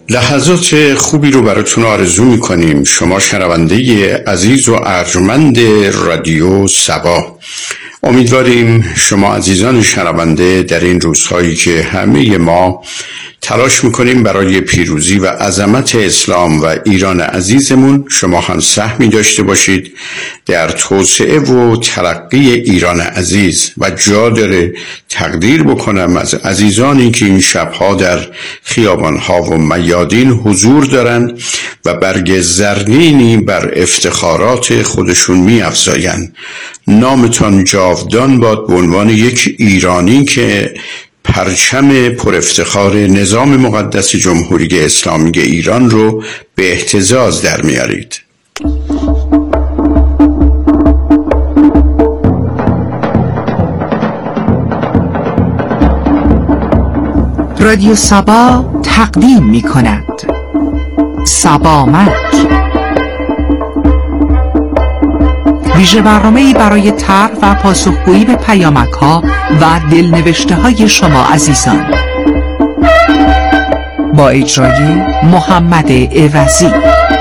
لحظات خوبی رو براتون آرزو میکنیم. شما شنونده عزیز و ارجمند رادیو صبا، امیدواریم شما عزیزان شنونده در این روزهایی که همه ما تلاش میکنیم برای پیروزی و عظمت اسلام و ایران عزیزمون، شما هم سهمی داشته باشید در توسعه و ترقی ایران عزیز. و جا داره تقدیر بکنم از عزیزانی که این شبها در خیابانها و میادین حضور دارن و برگ زرینی بر افتخارات خودشون می‌افزایند. نامتان جاودان باد به عنوان یک ایرانی که پرچم پر افتخار نظام مقدس جمهوری اسلامی ایران رو به اهتزاز در میارید. رادیو صبا تقدیم می کند صبامک، ویژه برنامه‌ای برای طرح و پاسخگویی به پیامک‌ها و دلنوشته‌های شما عزیزان، با اجرای محمد عوضی.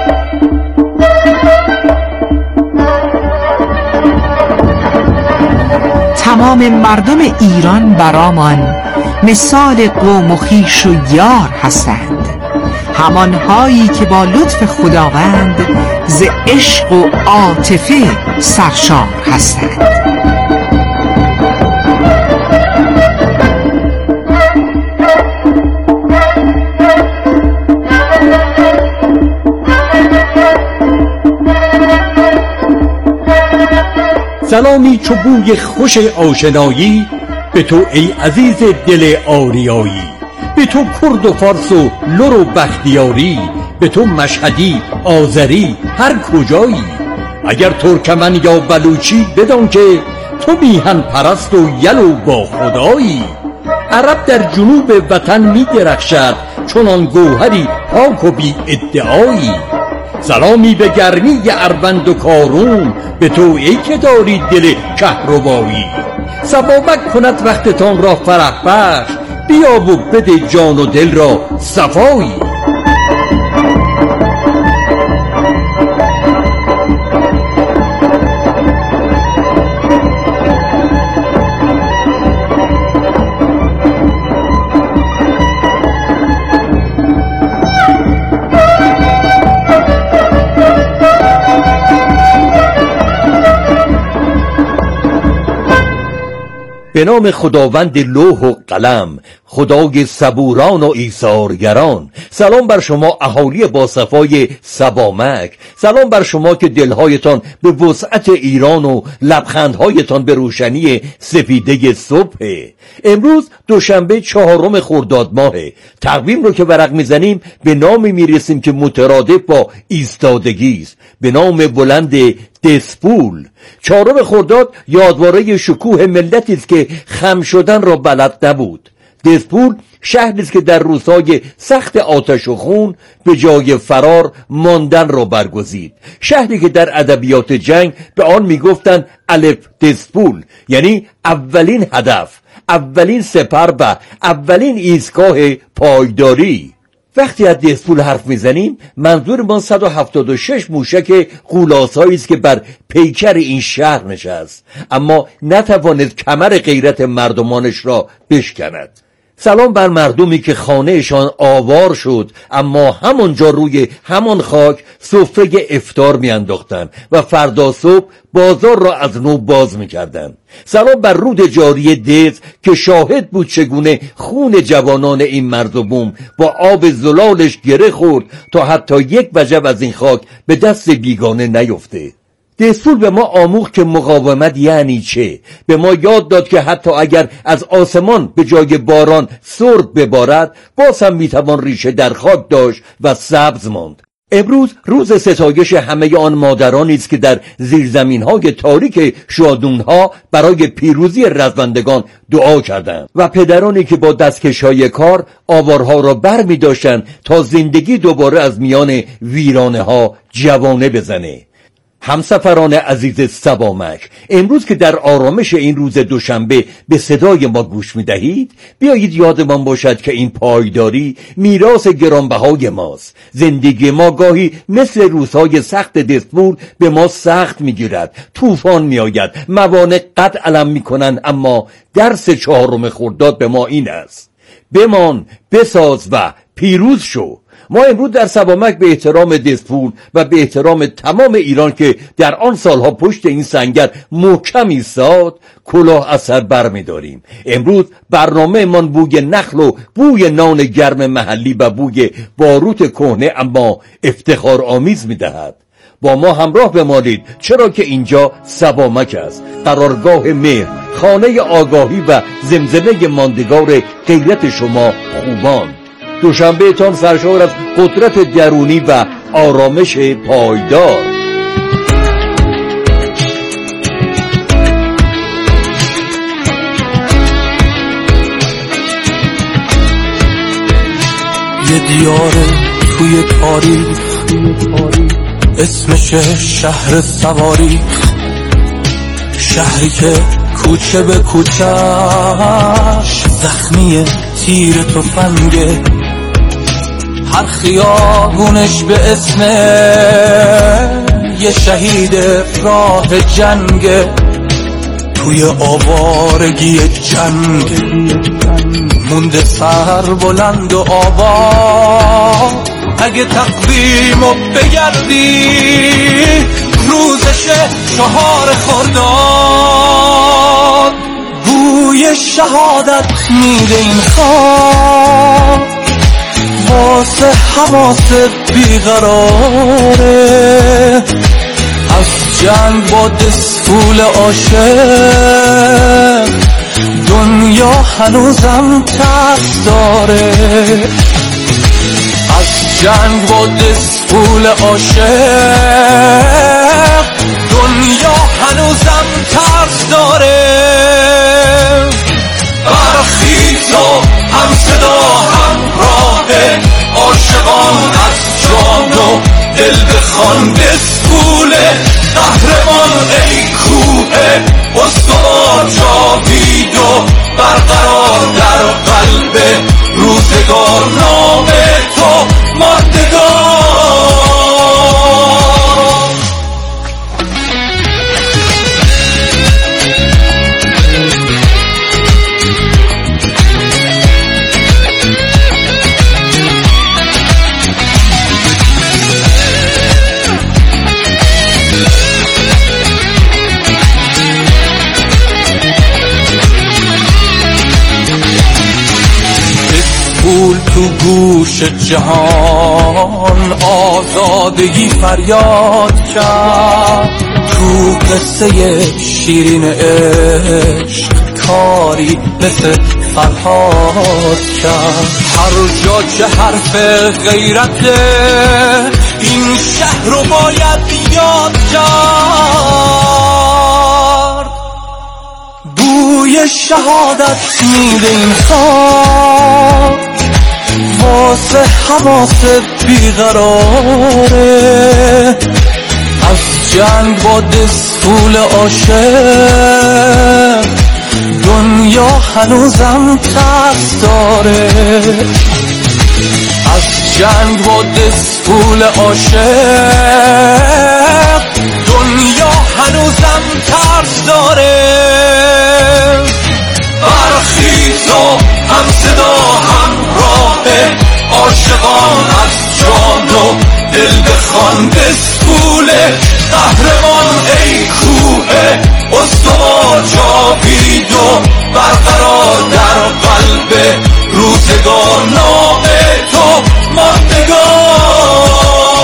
تمام مردم ایران برامان مثال قوم و خویش و یار هستند، همانهایی که با لطف خداوند ز عشق و عاطفه سرشار هستند. سلامی چو بوی خوش آشنایی به تو ای عزیز دل آریایی، به تو کرد و فارس و لر و بختیاری، به تو مشهدی آذری هر کجایی. اگر ترکمن یا بلوچی بدان که تو میهن پرست و یل و با خدایی. عرب در جنوب وطن می درخشد چنان گوهری پاک و بی ادعایی. سلامی به گرمی اروند و کارون، به تو ای که داری دل کهربایی. صبامک کند وقتتان را فرح بخش، بیا و بده جان و دل را صفایی. به نام خداوند لوح و قلم، خدای صبوران و ایثارگران. سلام بر شما اهالی با صفای صبامک، سلام بر شما که دلهایتان به وسعت ایران و لبخندهایتان به روشنی سپیده صبح. امروز دوشنبه 4 خرداد ماهه. تقویم رو که ورق میزنیم به نامی میرسیم که مترادف با ایستادگی است، به نام بلند دسپول. 4 خرداد یادواره شکوه ملتی است که خم شدن را بلد نبود. دسپول شهری است که در روزهای سخت آتش و خون به جای فرار ماندن را برگزید. شهری که در ادبیات جنگ به آن میگفتند الف دسپول، یعنی اولین هدف، اولین سپر و اولین ایستگاه پایداری. وقتی از دسپول حرف میزنیم منظور ما 176 موشک غولاسایی است که بر پیکر این شهر نشست، اما نتوانست کمر غیرت مردمانش را بشکند. سلام بر مردمی که خانهشان آوار شد، اما همانجا روی همان خاک سفره افطار میانداختند و فردا صبح بازار را از نو باز میکردند. سلام بر رود جاری دز که شاهد بود چگونه خون جوانان این مرز و بوم با آب زلالش گره خورد تا حتی یک وجب از این خاک به دست بیگانه نیفته. دستور به ما آموخت که مقاومت یعنی چه. به ما یاد داد که حتی اگر از آسمان به جای باران سرب ببارد، باز هم میتوان ریشه در خاک داشت و سبز ماند. امروز روز ستایش همه آن مادرانی است که در زیرزمین‌های تاریک شادون‌ها برای پیروزی رزمندگان دعا کردند و پدرانی که با دستکش‌های کار آوارها را بر می‌داشتند تا زندگی دوباره از میان ویرانه‌ها جوانه بزنه. همسفران عزیز سبامک، امروز که در آرامش این روز دوشنبه به صدای ما گوش می دهید، بیایید یادمان باشد که این پایداری میراث گرانبهای ماست. زندگی ما گاهی مثل روزهای سخت دستور به ما سخت می گیرد، طوفان می آید، موانع قد علم می کنند، اما درس 4 خرداد به ما این است: بمان، بساز و پیروز شو. ما امروز در سبامک به احترام دستور و به احترام تمام ایران که در آن سالها پشت این سنگر محکم ایستاد، کلاه از سر بر می داریم. امروز برنامه من بوی نخل و بوی نان گرم محلی و بوی باروت کهنه اما افتخار آمیز می دهد. با ما همراه بمانید، چرا که اینجا سبامک است، قرارگاه مهر، خانه آگاهی و زمزمه ماندگار غیرت شما خوبان. دوشنبه تان سرشار از قدرت درونی و آرامش پایدار. یه دیاره توی تاریخ، اسمش شهر سواری، شهری که کوچه به کوچه‌اش زخمی تیر تفنگه، هر خیابونش به اسم یه شهید راه جنگه، توی آوارگی جنگ مونده سر بلند و آباد. اگه تقویمو بگردی روزش 4 خرداد، بوی شهادت میده این خواب، واسه حواس بیقراره، از جنگ با دستفول عاشق دنیا هنوزم ترس داره، از جنگ با دستفول عاشق دنیا هنوزم ترس داره. برخیز و هم صدا همراه عاشقان از جان و دل بخوان، دستفول قهرمان ای کوه استوار، جاوید و برقرار در قلب روزگار، نام تو ماندگار. تو گوش جهان آزادگی فریاد کرد، تو قصه شیرین عشق کاری مثل فرهاد کرد، هر جا که حرف غیرت این شهر رو باید یاد کرد، بوی شهادت میده این خواب، واسه حواس بیقراره، از جنگ با دستفول عاشق دنیا هنوزم ترس داره، از جنگ با دستفول عاشق دنیا هنوزم ترس داره. برخیز و هم صدا همراه عاشقان از جان و دل بخوان، دستفول قهرمان ای کوه استوار، جاوید و برقرار در قلب روزگار، نام تو ماندگار.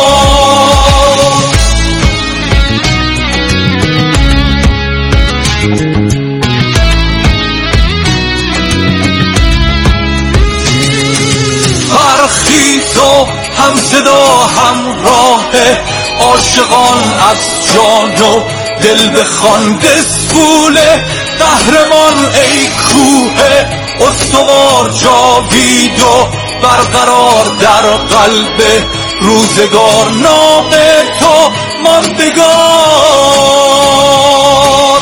برخیز و هم صدا همراه عاشقان از جان و دل بخوان، دستفول قهرمان ای کوه استوار، جاوید و برقرار در قلب روزگار، نام تو ماندگار.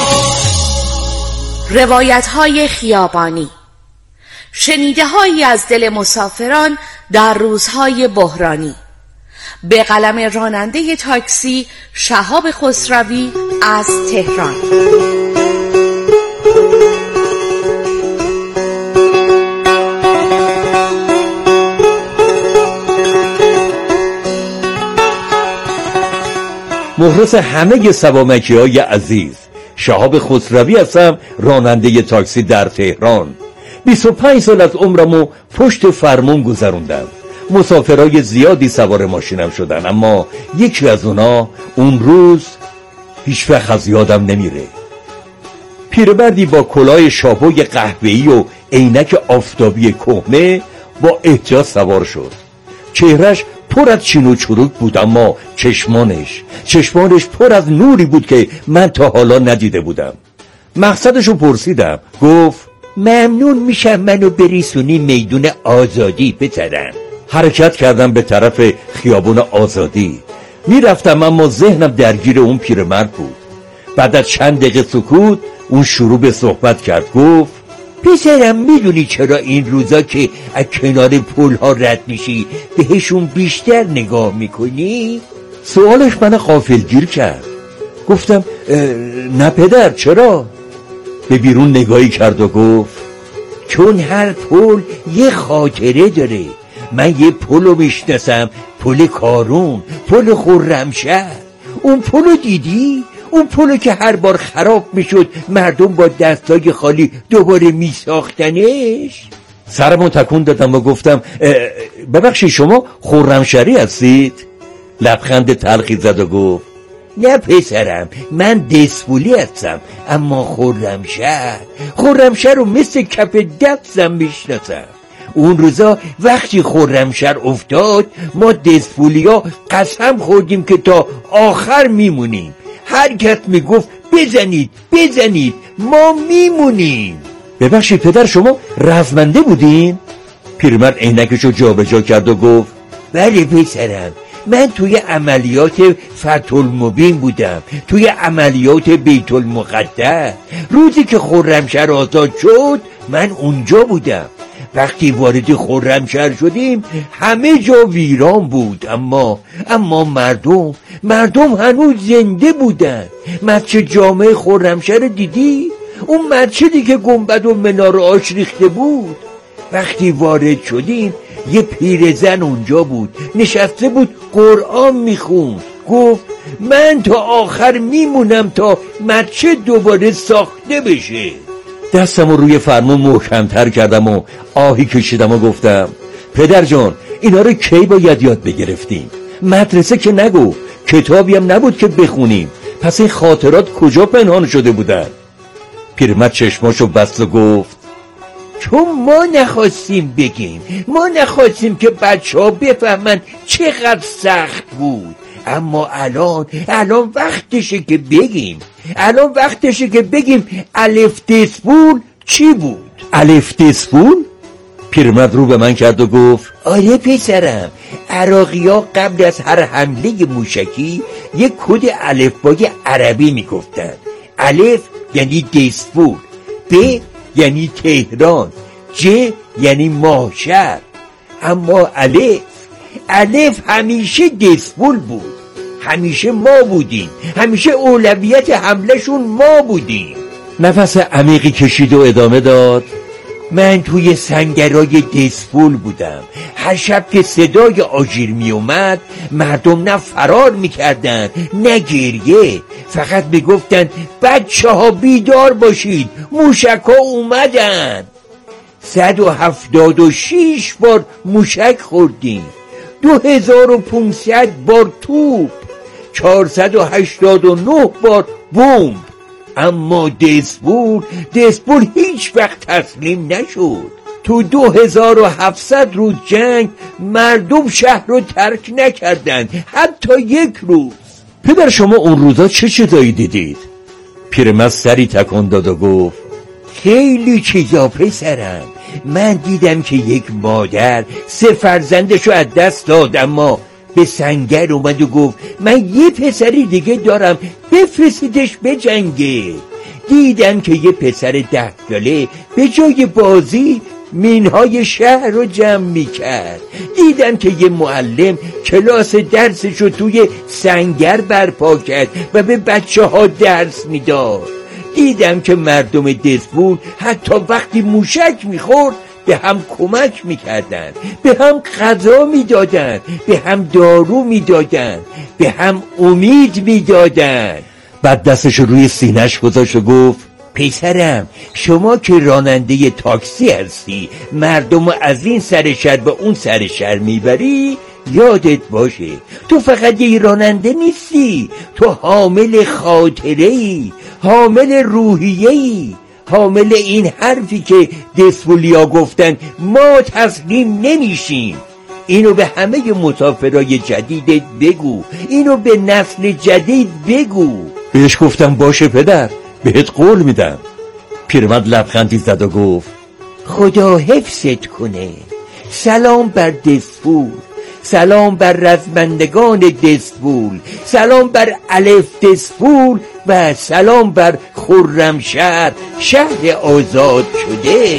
روایت‌های خیابانی، شنیده‌هایی از دل مسافران در روزهای بحرانی، به قلم راننده تاکسی شهاب خسروی از تهران. مخلص همه سبامکی‌های عزیز، شهاب خسروی هستم، راننده تاکسی در تهران. 25 سال از عمرمو پشت فرمون گذروندم. مسافرای زیادی سوار ماشینم شدن، اما یکی از اونا اون روز هیچ وقت از یادم نمیره. پیرمردی با کلاه شاپوی قهوه‌ای و عینک آفتابی کهنه با احتیاط سوار شد. چهرش پر از چین و چروک بود، اما چشمانش پر از نوری بود که من تا حالا ندیده بودم. مقصدشو پرسیدم. گفت ممنون میشم منو بریسونی میدون آزادی پسرم. حرکت کردم به طرف خیابون آزادی. میرفتم اما ذهنم درگیر اون پیرمرد بود. بعد از چند دقیقه سکوت اون شروع به صحبت کرد. گفت پسرم میدونی چرا این روزا که از کنار پل ها رد میشی بهشون بیشتر نگاه میکنی؟ سوالش من غافلگیر کرد. گفتم نه پدر، چرا؟ به بیرون نگاهی کرد و گفت چون هر پل یه خاطره داره. من یه پلو میشناسم، پل کارون، پل خرمشهر. اون پلو دیدی؟ اون پلو که هر بار خراب میشد مردم با دستای خالی دوباره میساختنش. سرمو تکون دادم و گفتم ببخشید شما خرمشهری هستید؟ لبخند تلخی زد و گفت نه پسرم، من دسپولی هستم، اما خرمشهر رو مثل کف دستم میشناسم. اون روزا وقتی خرمشهر افتاد ما دسپولیا قسم خوردیم که تا آخر میمونیم. هر کس میگفت بزنید ما میمونیم. ببخشید پدر، شما رزمنده بودین؟ پیرمرد عینکشو جابجا کرد و گفت بله پسرم، من توی عملیات فتح المبین بودم، توی عملیات بیت المقدس. روزی که خرمشهر آزاد شد من اونجا بودم. وقتی وارد خرمشهر شدیم همه جا ویران بود، اما مردم هنوز زنده بودن. مسجد جامع خرمشهر دیدی؟ اون مسجدی که گنبد و مناره‌اش ریخته بود. وقتی وارد شدیم یه پیرزن اونجا بود، نشسته بود قرآن میخوند. گفت من تا آخر میمونم تا مسجد دوباره ساخته بشه. دستم رو روی فرمون محکم‌تر کردم و آهی کشیدم و گفتم پدر جان، اینا رو کی باید یاد بگرفتیم؟ مدرسه که نگو، کتابی هم نبود که بخونیم. پس این خاطرات کجا پنهان شده بودن؟ پیرمرد چشماشو بست و گفت چون ما نخواستیم بگیم، ما نخواستیم که بچه ها بفهمن چقدر سخت بود. اما الان وقتشه که بگیم. الف دسپول چی بود؟ الف دسپول؟ پیرمرد رو به من کرد و گفت آره پسرم، عراقی ها قبل از هر حمله موشکی یک کد الفبای عربی میگفتن. الف یعنی دسپول، ب یعنی تهران، ج یعنی ماهشهر. اما الف همیشه دسپول بود. همیشه ما بودیم، همیشه اولویت حملشون ما بودیم. نفس عمیقی کشید و ادامه داد من توی سنگرای دسپول بودم. هر شب که صدای آژیر می اومد مردم نه فرار می کردن نه گریه، فقط می گفتن بچه ها بیدار باشید، موشک ها اومدن. 176 بار موشک خوردیم، 2500 بار توپ، 489 بار بمب. اما دسپول هیچ وقت تسلیم نشد. تو 2700 روز جنگ مردم شهر رو ترک نکردن، حتی یک روز. پدر شما اون روزا چه چیزایی دیدید؟ پیرمرد سری تکان داد و گفت خیلی چیزا پسرم. من دیدم که یک مادر 3 فرزندشو از دست داد، اما به سنگر اومد و گفت من یه پسری دیگه دارم، بفرستیدش بجنگه. دیدم که یه پسر 10 ساله به جای بازی مینهای شهر رو جمع میکرد. دیدم که یه معلم کلاس درسش رو توی سنگر برپا کرد و به بچه ها درس میداد. دیدم که مردم دسپول حتی وقتی موشک میخورد به هم کمک میکردن، به هم غذا میدادن، به هم دارو میدادن، به هم امید میدادن. بعد دستش روی سینه‌اش گذاشت و گفت پسرم، شما که راننده تاکسی هستی، مردم از این سر شهر به اون سر شهر میبری، یادت باشه تو فقط یه راننده نیستی، تو حامل خاطره‌ای، حامل روحیه‌ای، حامل این حرفی که دسپولیا گفتن ما تسلیم نمیشیم. اینو به همه مسافرای جدیدت بگو، اینو به نسل جدید بگو. بهش گفتم باشه پدر، بهت قول میدم. پیرمرد لبخندی زد و گفت خدا حفظت کنه. سلام بر دسپول، سلام بر رزمندگان دسپول، سلام بر الف دسپول و سلام بر خرمشهر، شهر آزاد شده.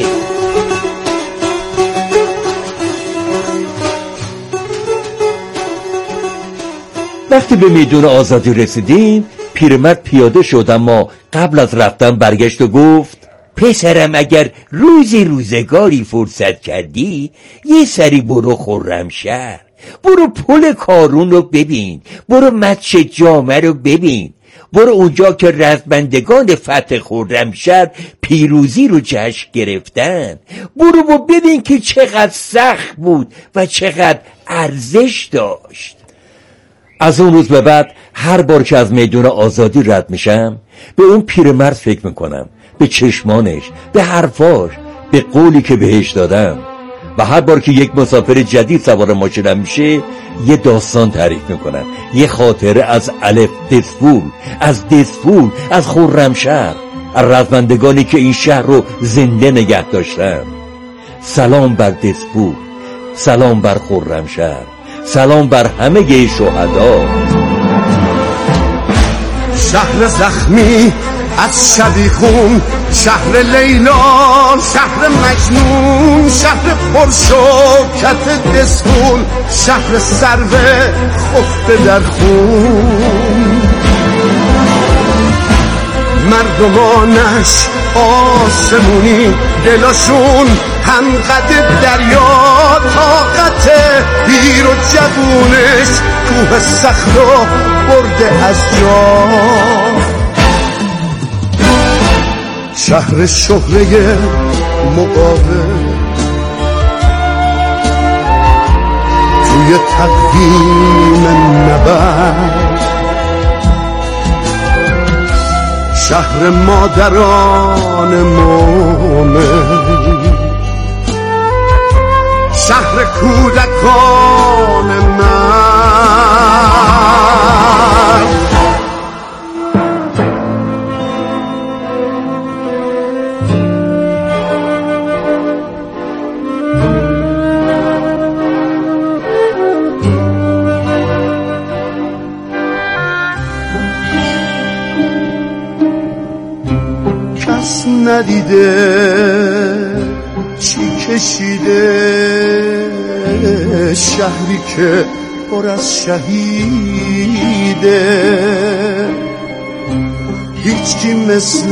وقتی به میدون آزادی رسیدیم پیرمرد پیاده شد، اما قبل از رفتن برگشت و گفت پسرم اگر روزگاری فرصت کردی یه سری برو خرمشهر، برو پل کارون رو ببین، برو مچ جامه رو ببین، برو اونجا که رزمندگان فتح خرمشهر پیروزی رو جشن گرفتن، برو و ببین که چقدر سخت بود و چقدر ارزش داشت. از اون روز به بعد هر بار که از میدون آزادی رد میشم به اون پیرمرد فکر میکنم، به چشمانش، به حرفاش، به قولی که بهش دادم. و هر بار که یک مسافر جدید سوار ماشینم میشه یه داستان تعریف میکنم، یه خاطره از الف دسپول، از دسپول، از خرمشهر، از رزمندگانی که این شهر رو زنده نگه داشتن. سلام بر دسپول، سلام بر خرمشهر، سلام بر همه شهدا. شهر زخمی از شبیخون، شهر لیلا، شهر مجنون، شهر پرشوکت دسپول، شهر سرو خفته در خون. مردمانش آسمونی، دلاشون هم قد دریا، طاقت پیر و جوونش کوه سخت و برده از جا. شهر شهره مقابل توی تقویم نبرد، شهر مادران مومن، شهر کودکان من. کس ندیده چی کشیده، شهری که پر از شهیده، هیچکی مثل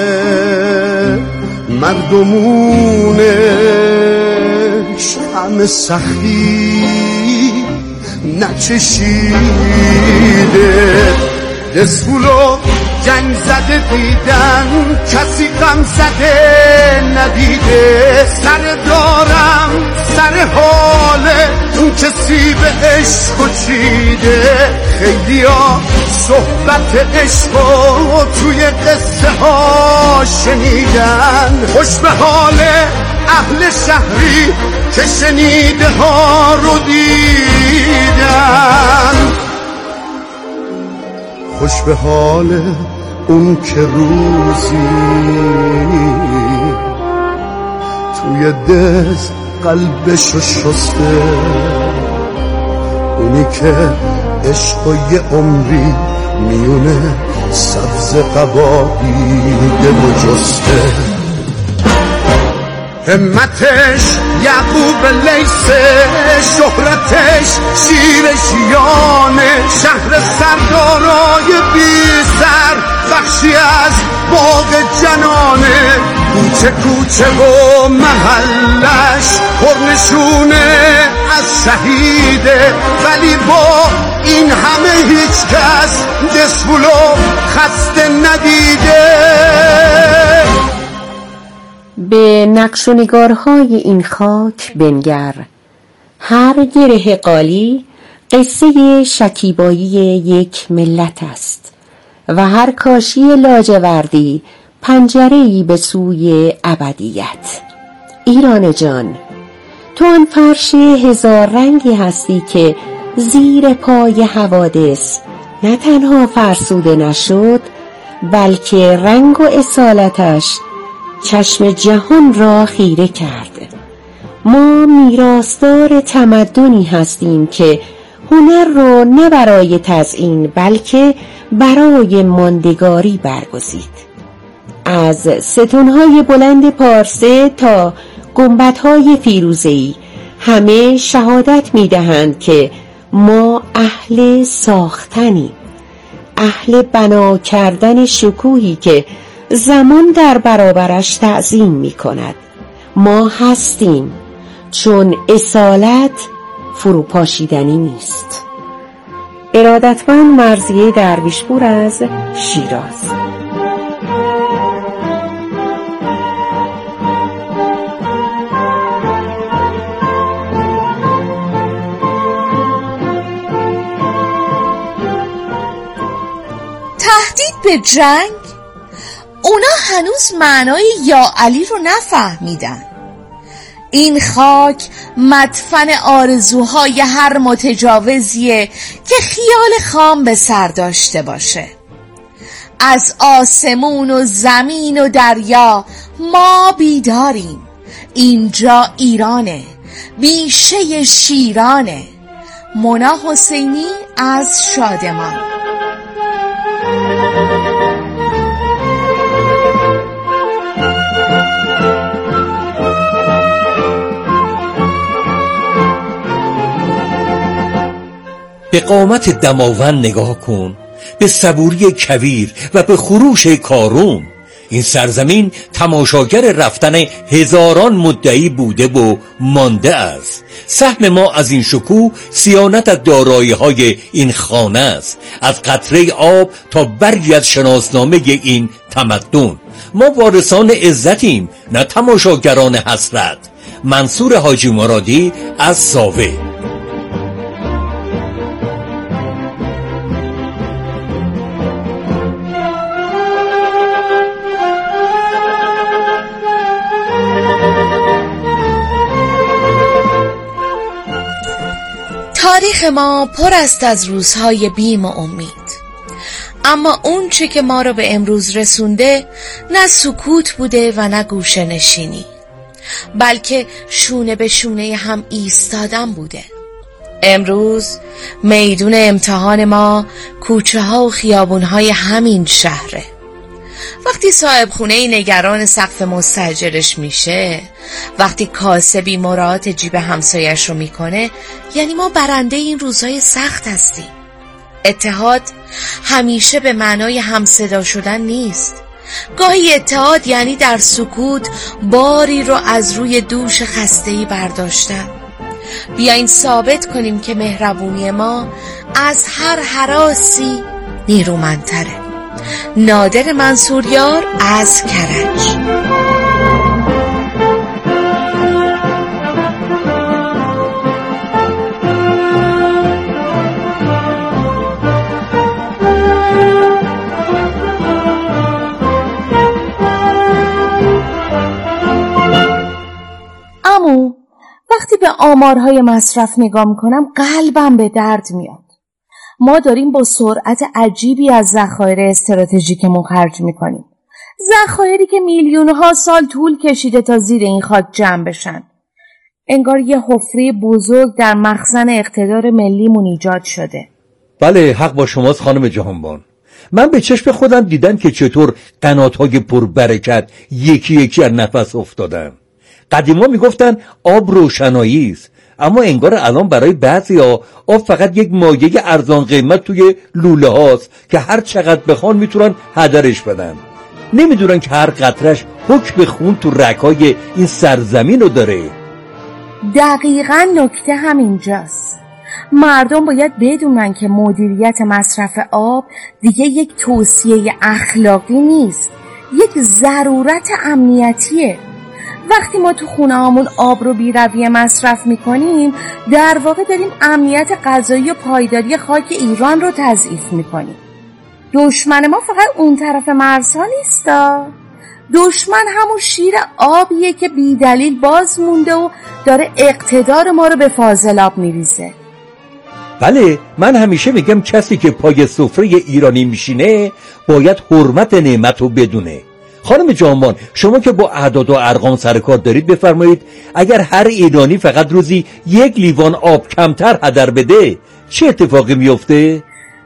مردمونش همه سختی نچشیده. دسپولو جنگ زده دیدن، کسی غم زده ندیده. سر دارم سر حاله اون کسی به عشق و چیده. خیلی ها صحبت عشق و توی قصه ها شنیدن، خوش به حال اهل شهری که شنیده ها رو دیدن، خوش به حال اون که روزی توی دست قلبشو شسته، اونی که عشق و یه عمری میونه سبز قباییده و جسته، همتش یعقوب لیسه، شهرتش شیر شیانه، شهر سردارای بی سر، بخشی از باغ جنانه، کوچه کوچه و محلش پرنشونه از شهیده، ولی با این همه هیچ کس دسپولو خسته ندیده. به نقش و نگارهای این خاک بنگر. هر گره قالی قصه شکیبایی یک ملت است و هر کاشی لاجوردی پنجره‌ای به سوی ابدیت. ایران جان، تو آن فرش هزار رنگی هستی که زیر پای حوادث نه تنها فرسوده نشد، بلکه رنگ و اصالتش چشم جهان را خیره کرد. ما میراثدار تمدنی هستیم که هنر رو نه برای تزیین بلکه برای ماندگاری برگزید. از ستونهای بلند پارسه تا گنبدهای فیروزه‌ای همه شهادت میدهند که ما اهل ساختنیم، اهل بنا کردن شکوهی که زمان در برابرش تعظیم می کند. ما هستیم چون اصالت فروپاشیدنی نیست. ارادتمند مرضیه درویشپور از شیراز. تهدید به جنگ؟ اونا هنوز معنای یا علی رو نفهمیدن. این خاک مدفن آرزوهای هر متجاوزیه که خیال خام به سر داشته باشه. از آسمون و زمین و دریا ما بیداریم. اینجا ایرانه، بیشه شیرانه. مونا حسینی از شادمان. به قامت دماوند نگاه کن، به صبوری کویر و به خروش کاروم. این سرزمین تماشاگر رفتن هزاران مدعی بوده و مانده است. سهم ما از این شکوه صیانت از دارایی‌های این خانه است، از قطره آب تا برگی از شناسنامه این تمدن. ما وارثان عزتیم، نه تماشاگران حسرت. منصور حاجی مرادی از ساوه. تاریخ ما پر است از روزهای بیم و امید، اما اون چه که ما رو به امروز رسونده نه سکوت بوده و نه گوشه نشینی، بلکه شونه به شونه هم ایستادن بوده. امروز میدون امتحان ما کوچه ها و خیابون های همین شهره. وقتی صاحب خونه نگران سقف مستاجرش میشه، وقتی کاسبی مراعات جیب همسایش رو میکنه، یعنی ما برنده این روزهای سخت هستیم. اتحاد همیشه به معنای همصدا شدن نیست. گاهی اتحاد یعنی در سکوت باری رو از روی دوش خسته‌ای برداشتن. بیاین ثابت کنیم که مهربونی ما از هر هراسی نیرومندتره. نادر منصوریار از کرج. عمو، وقتی به آمارهای مصرف نگاه میکنم قلبم به درد میاد. ما داریم با سرعت عجیبی از ذخایر استراتژیکمون خرج میکنیم. ذخایری که میلیونها سال طول کشیده تا زیر این خاک جمع بشن. انگار یه حفره بزرگ در مخزن اقتدار ملیمون ایجاد شده. بله، حق با شماست خانم جهانبان. من به چشم خودم دیدم که چطور قنات‌های پربرکت یکی یکی از نفس افتادن. قدیما میگفتن آب روشنایی است، اما انگار الان برای بعضیا آب فقط یک مایه ارزان قیمت توی لوله هاست که هر چقدر بخوان میتونن هدرش بدن. نمیدونن که هر قطرش حکم خون تو رگ‌های این سرزمین رو داره. دقیقاً نکته همینجاست. مردم باید بدونن که مدیریت مصرف آب دیگه یک توصیه اخلاقی نیست، یک ضرورت امنیتیه. وقتی ما تو خونه هامون آب رو بی‌رویه مصرف میکنیم، در واقع داریم امنیت غذایی و پایداری خاک ایران رو تضعیف میکنیم. دشمن ما فقط اون طرف مرزها نیستا. دشمن همون شیر آبیه که بی دلیل باز مونده و داره اقتدار ما رو به فاضلاب میریزه. بله، من همیشه میگم کسی که پای سفره ایرانی میشینه باید حرمت نعمت رو بدونه. خانم جهانبان، شما که با اعداد و ارقام سر کار دارید، بفرمایید اگر هر ایرانی فقط روزی 1 لیوان آب کمتر هدر بده چه اتفاقی میفته؟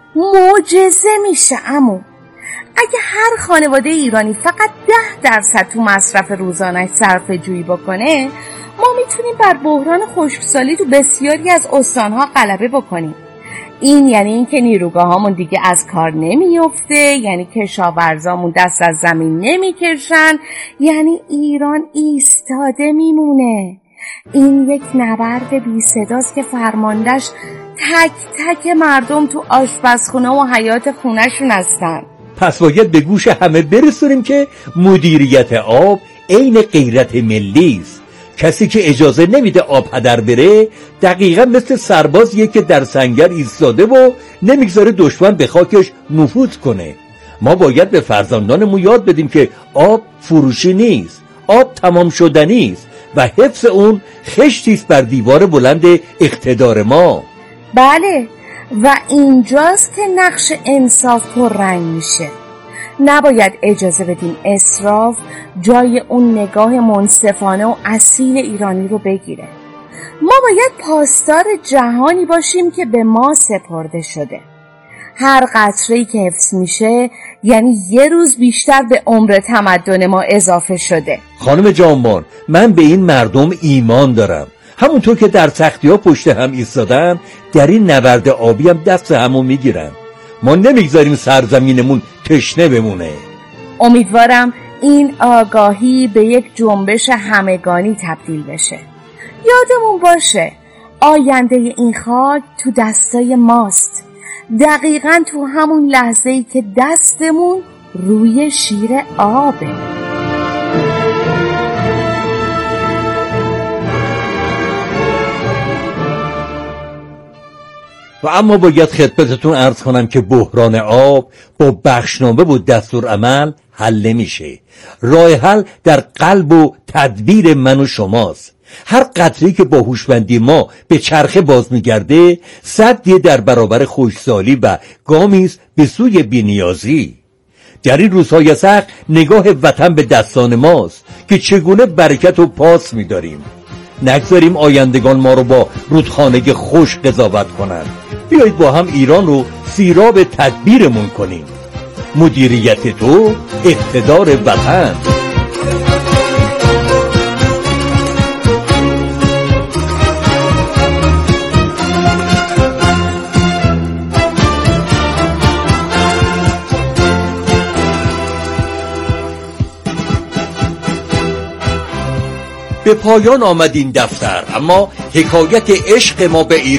معجزه میشه عمو. اگه هر خانواده ایرانی فقط 10% تو مصرف روزانه صرفه جویی بکنه، ما میتونیم بر بحران خشکسالی تو بسیاری از استانها غلبه بکنیم. این یعنی این که نیروگاهامون دیگه از کار نمیفته، یعنی کشاورزامون دست از زمین نمیکشن، یعنی ایران ایستاده میمونه. این یک نبرد بی صداست که فرماندهش تک تک مردم تو آشپزخونه و حیاط خونهشون هستن. پس باید به گوش همه برسونیم که مدیریت آب عین غیرت ملی است. کسی که اجازه نمیده آب هدر بره دقیقا مثل سربازیه که در سنگر ایستاده و نمیگذاره دشمن به خاکش نفوذ کنه. ما باید به فرزندانمون یاد بدیم که آب فروشی نیست، آب تمام شدنی است و حفظ اون خشتی است بر دیوار بلند اقتدار ما. بله، و اینجاست که نقش انصاف پررنگ میشه. نباید اجازه بدیم اسراف جای اون نگاه منصفانه و اصیل ایرانی رو بگیره. ما باید پاسدار جهانی باشیم که به ما سپرده شده. هر قطره‌ای که حفظ میشه یعنی یه روز بیشتر به عمر تمدن ما اضافه شده. خانم جهانبان، من به این مردم ایمان دارم. همونطور که در سختی‌ها پشت هم ایستادن، در این نبرد آبی هم دست همو میگیرن. ما نمیگذاریم سرزمینمون تشنه بمونه. امیدوارم این آگاهی به یک جنبش همگانی تبدیل بشه. یادمون باشه آینده این خاک تو دستای ماست، دقیقاً تو همون لحظه‌ای که دستمون روی شیر آبه. و اما باید خدمتتون عرض کنم که بحران آب با بخشنامه و دستورالعمل حل نمیشه. راه حل در قلب و تدبیر من و شماست. هر قطره‌ای که با هوشمندی ما به چرخه باز میگرده سدی در برابر خشکسالی و گامی است به سوی بی‌نیازی. در این روزهای سخت نگاه وطن به دستان ماست که چگونه برکت و پاس می‌داریم. نگذاریم آیندگان ما رو با رودخانه خوش قضاوت کنند. بیایید با هم ایران رو سیراب تدبیرمون کنیم. مدیریت تو، اقتدار وطن. به پایان آمد این دفتر، اما حکایت عشق ما به ایران